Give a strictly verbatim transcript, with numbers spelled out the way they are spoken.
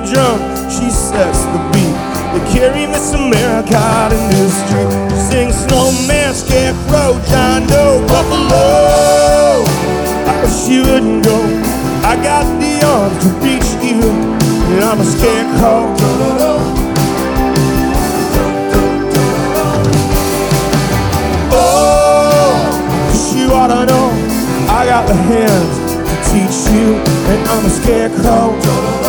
drum, she sets the beat. They carry Miss America out in the street. She sings snowman, scarecrow, John Doe, buffalo. I wish you wouldn't go. I got the arms to reach you, and I'm a scarecrow. You ought to know I got the hands to teach you, and I'm a scarecrow.